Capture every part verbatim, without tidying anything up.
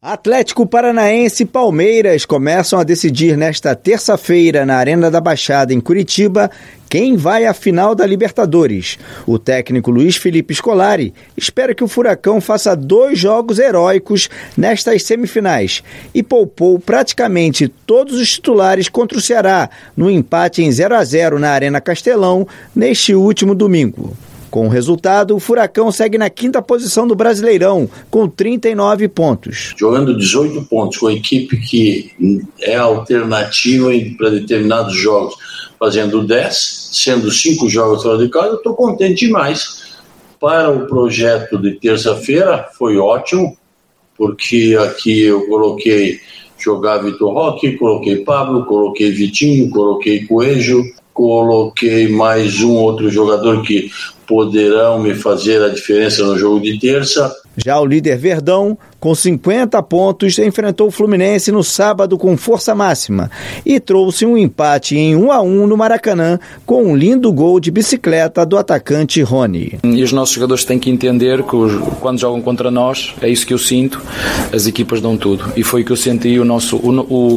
Atlético Paranaense e Palmeiras começam a decidir nesta terça-feira na Arena da Baixada, em Curitiba, quem vai à final da Libertadores. O técnico Luiz Felipe Scolari espera que o Furacão faça dois jogos heróicos nestas semifinais e poupou praticamente todos os titulares contra o Ceará no empate em zero a zero na Arena Castelão neste último domingo. Com o resultado, o Furacão segue na quinta posição do Brasileirão, com trinta e nove pontos. Jogando dezoito pontos com a equipe que é alternativa para determinados jogos, fazendo dez, sendo cinco jogos fora de casa, eu estou contente demais. Para o projeto de terça-feira, foi ótimo, porque aqui eu coloquei jogar Vitor Roque, coloquei Pablo, coloquei Vitinho, coloquei Coelho, coloquei mais um outro jogador que poderão me fazer a diferença no jogo de terça. Já o líder Verdão, com cinquenta pontos, enfrentou o Fluminense no sábado com força máxima e trouxe um empate em um a um no Maracanã com um lindo gol de bicicleta do atacante Rony. E os nossos jogadores têm que entender que os, quando jogam contra nós, é isso que eu sinto, as equipas dão tudo. E foi o que eu senti, o nosso, o, o,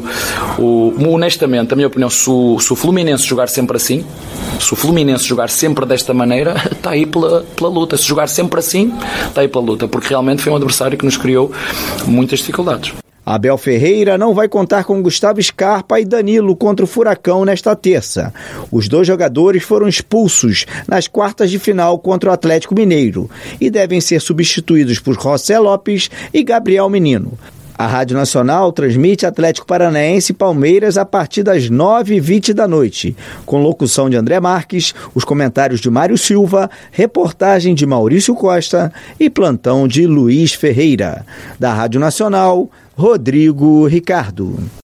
o, honestamente, a minha opinião, se o, se o Fluminense jogar sempre assim, se o Fluminense jogar sempre desta maneira, está aí pela, pela luta. Se jogar sempre assim, está aí pela luta, porque realmente foi um adversário que nos criou muitas dificuldades. Abel Ferreira não vai contar com Gustavo Scarpa e Danilo contra o Furacão nesta terça. Os dois jogadores foram expulsos nas quartas de final contra o Atlético Mineiro e devem ser substituídos por José Lopes e Gabriel Menino. A Rádio Nacional transmite Atlético Paranaense e Palmeiras a partir das nove e vinte da noite, com locução de André Marques, os comentários de Mário Silva, reportagem de Maurício Costa e plantão de Luiz Ferreira. Da Rádio Nacional, Rodrigo Ricardo.